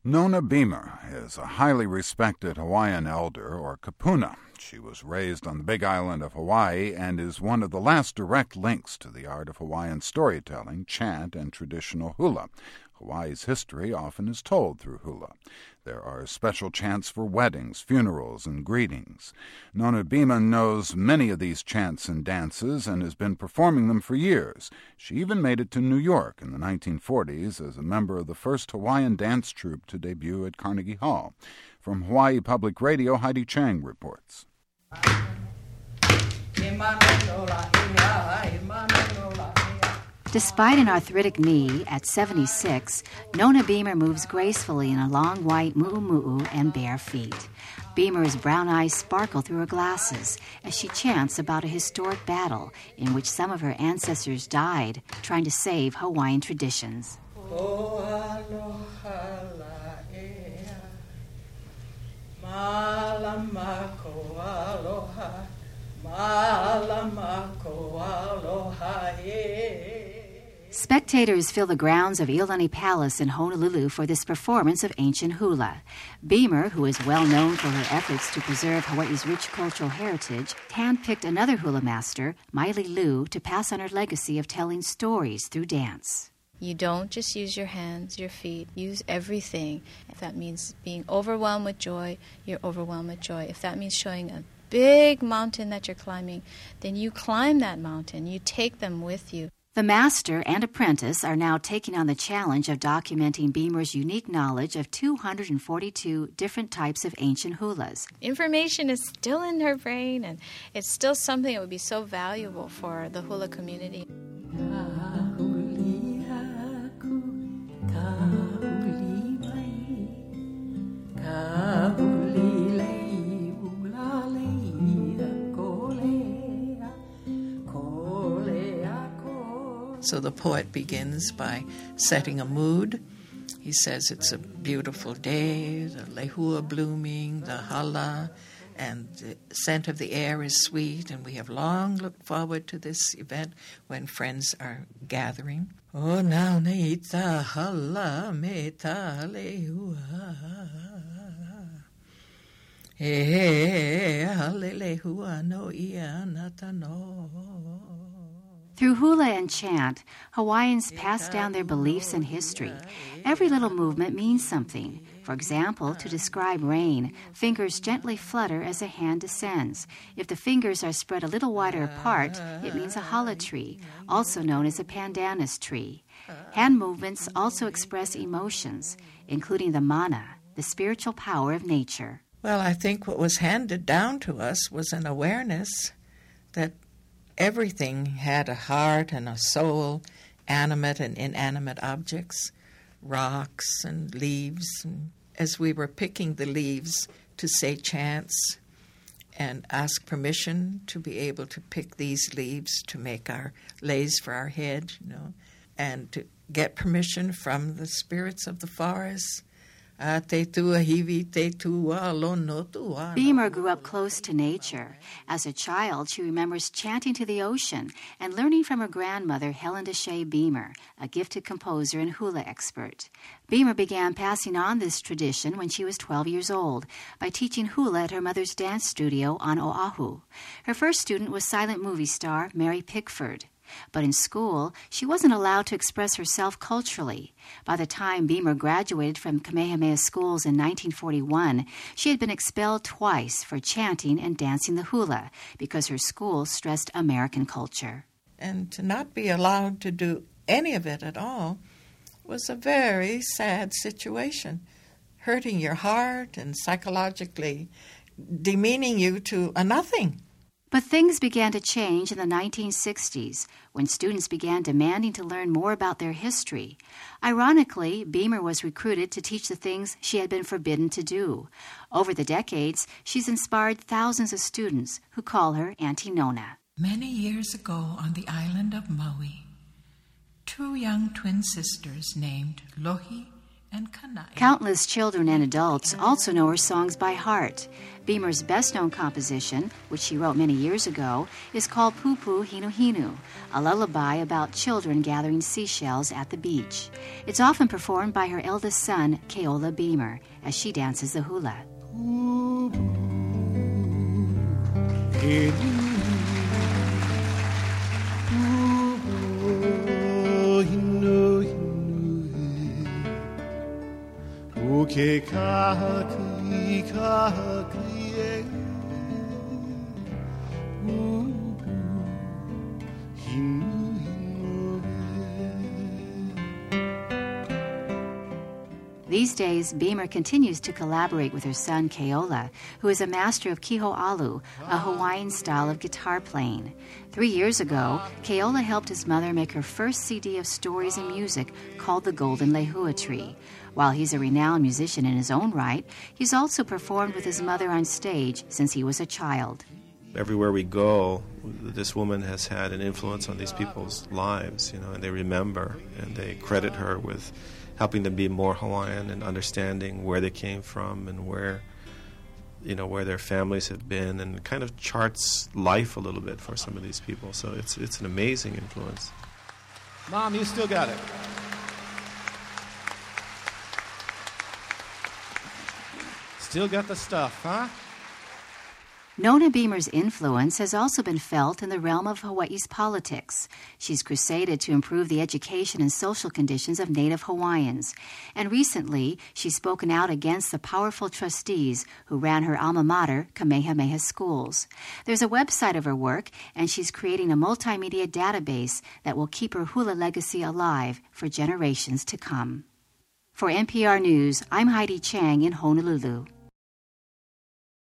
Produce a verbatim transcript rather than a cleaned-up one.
Nona Beamer is a highly respected Hawaiian elder, or kapuna. She was raised on the Big Island of Hawaii and is one of the last direct links to the art of Hawaiian storytelling, chant, and traditional hula. Hawaii's history often is told through hula. There are special chants for weddings, funerals, and greetings. Nona Beamer knows many of these chants and dances and has been performing them for years. She even made it to New York in the nineteen forties as a member of the first Hawaiian dance troupe to debut at Carnegie Hall. From Hawaii Public Radio, Heidi Chang reports. Despite an arthritic knee, at seventy-six, Nona Beamer moves gracefully in a long white mu'umu'u and bare feet. Beamer's brown eyes sparkle through her glasses as she chants about a historic battle in which some of her ancestors died trying to save Hawaiian traditions. Spectators fill the grounds of Iolani Palace in Honolulu for this performance of ancient hula. Beamer, who is well known for her efforts to preserve Hawaii's rich cultural heritage, handpicked another hula master, Maile Liu, to pass on her legacy of telling stories through dance. You don't just use your hands, your feet, use everything. If that means being overwhelmed with joy, you're overwhelmed with joy. If that means showing a big mountain that you're climbing, then you climb that mountain. You take them with you. The master and apprentice are now taking on the challenge of documenting Beamer's unique knowledge of two hundred forty-two different types of ancient hulas. Information is still in her brain, and it's still something that would be so valuable for the hula community. So the poet begins by setting a mood. He says it's a beautiful day, the lehua blooming, the hala, and the scent of the air is sweet, and we have long looked forward to this event when friends are gathering. O nau nei ta hala me ta lehua. E hale lehua no ia nata no. Through hula and chant, Hawaiians pass down their beliefs and history. Every little movement means something. For example, to describe rain, fingers gently flutter as a hand descends. If the fingers are spread a little wider apart, it means a hala tree, also known as a pandanus tree. Hand movements also express emotions, including the mana, the spiritual power of nature. Well, I think what was handed down to us was an awareness that everything had a heart and a soul, animate and inanimate objects, rocks and leaves. And as we were picking the leaves to say chants and ask permission to be able to pick these leaves to make our leis for our head, you know, and to get permission from the spirits of the forest. Beamer grew up close to nature. As a child, she remembers chanting to the ocean and learning from her grandmother, Helen Deshay Beamer, a gifted composer and hula expert. Beamer began passing on this tradition when she was twelve years old by teaching hula at her mother's dance studio on Oahu. Her first student was silent movie star Mary Pickford. But in school, she wasn't allowed to express herself culturally. By the time Beamer graduated from Kamehameha schools in nineteen forty-one, she had been expelled twice for chanting and dancing the hula because her school stressed American culture. And to not be allowed to do any of it at all was a very sad situation, hurting your heart and psychologically demeaning you to a nothing. But things began to change in the nineteen sixties when students began demanding to learn more about their history. Ironically, Beamer was recruited to teach the things she had been forbidden to do. Over the decades, she's inspired thousands of students who call her Auntie Nona. Many years ago on the island of Maui, two young twin sisters named Lohi and Kanai. Countless children and adults also know her songs by heart. Beamer's best-known composition, which she wrote many years ago, is called Pupu Hinu Hinu, a lullaby about children gathering seashells at the beach. It's often performed by her eldest son, Keola Beamer, as she dances the hula. These days, Beamer continues to collaborate with her son, Keola, who is a master of kiho'alu, a Hawaiian style of guitar playing. Three years ago, Keola helped his mother make her first C D of stories and music called The Golden Lehua Tree. While he's a renowned musician in his own right, he's also performed with his mother on stage since he was a child. Everywhere we go, this woman has had an influence on these people's lives, you know, and they remember and they credit her with helping them be more Hawaiian and understanding where they came from and where, you know, where their families have been, and kind of charts life a little bit for some of these people. So it's it's an amazing influence. Mom, you still got it. Still got the stuff, huh? Nona Beamer's influence has also been felt in the realm of Hawaii's politics. She's crusaded to improve the education and social conditions of Native Hawaiians. And recently, she's spoken out against the powerful trustees who ran her alma mater, Kamehameha Schools. There's a website of her work, and she's creating a multimedia database that will keep her hula legacy alive for generations to come. For N P R News, I'm Heidi Chang in Honolulu.